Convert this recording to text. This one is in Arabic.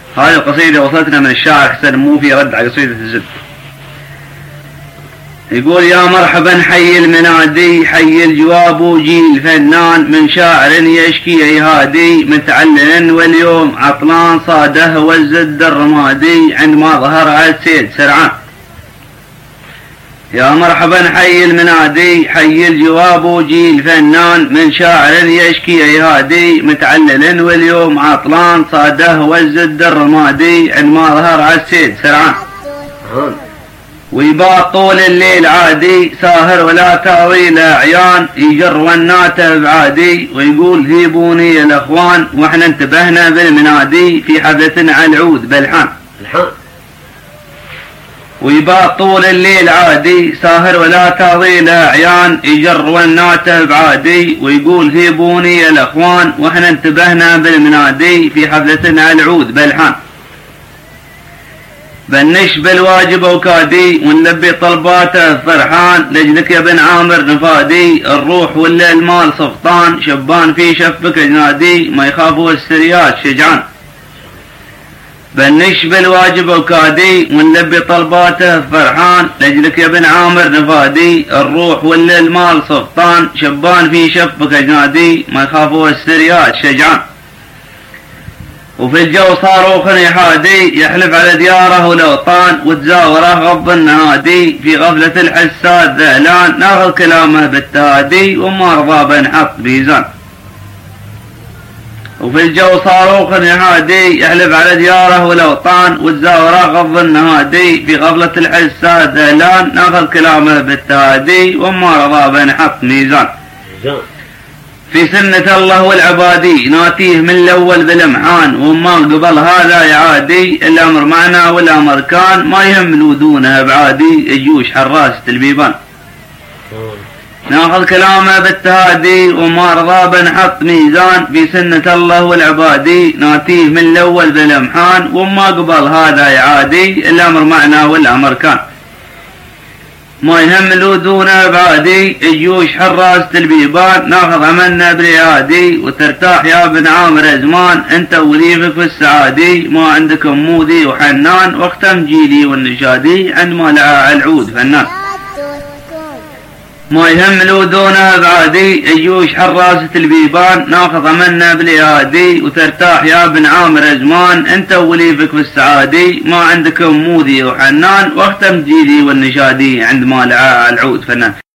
هذه القصيدة وصلتنا من الشاعر حسن موفي رد على قصيدة الزد. يقول: يا مرحبا حي المنادي، حي الجواب وجي الفنان، من شاعر يشكي هادي، متعلل واليوم عطلان، صاده والزد الرمادي عندما ظهر على السيد سرعان. يا مرحبا حي المنادي، حي الجواب وجي الفنان، من شاعر يشكي هادي، متعلل واليوم عطلان، صاده والزد الرمادي عندما ظهر على السيد سرعان. ويباط طول الليل عادي، ساهر ولا تاويل اعيان، يجر والناته بعادي، ويقول هيبوني الاخوان، واحنا انتبهنا بالمنادي في حفلة على العود بلحان. ويباط طول الليل عادي، ساهر ولا تاويل اعيان، يجر والناته بعادي، ويقول هيبوني الاخوان، واحنا انتبهنا بالمنادي في حفلة على العود بلحان. بنش بالواجب وكادي، ونلبي طلباته فرحان، لجلك يا بن عامر نفادي، الروح ولا المال سقطان، شبان في شفك جنادي، ما يخافوا السريات شجعان. بنش بالواجب وكادي، ونلبي طلباته فرحان، لجلك يا بن عامر نفادي، الروح ولا المال سقطان، شبان في شفك جنادي، ما يخافوا السريات شجعان. وفي الجو صاروخ يحادي، يحلف على دياره ولوطان، وتزاوره غض النهادي، في غفلة الحساد ذهلان، ناخذ كلامه بالتهادي، وما رضى بنحط بيزان. وفي الجو صاروخ يحادي، يحلف على دياره ولوطان، وتزاوره غض النهادي، في غفلة الحساد ذهلان، ناخذ كلامه بالتهادي، وما رضى بنحط ميزان. في سنة الله والعبادي، ناتيه من الأول بالامحان، وما قبل هذا يعادي، الأمر معنا والأمر كان، ما يهملوا دونه بعادي، الجيوش حراسة البيبان. ناخذ كلامه بالتهادي، وما رضى بنحط ميزان، في سنة الله والعبادي، ناتيه من الأول بالامحان، وما قبل هذا يعادي، الأمر معنا والأمر كان، ما يهملوا دونه بعادي، الجيوش حراسة البيبان، ناخذ عملنا بالعادي، وترتاح يا بن عامر زمان، انت وليفك في السعادي، ما عندكم مودي وحنان، واختم جيلي والنشادي عندما لعى العود فنان. ما يهملوا دونه بعادي، الجيوش حراسة البيبان، ناخذ عملنا بالعادي، وترتاح يا بن عامر زمان، انت وليفك في السعادي، ما عندكم مودي وحنان، واختم جيلي والنشادي عندما لعى العود فنان.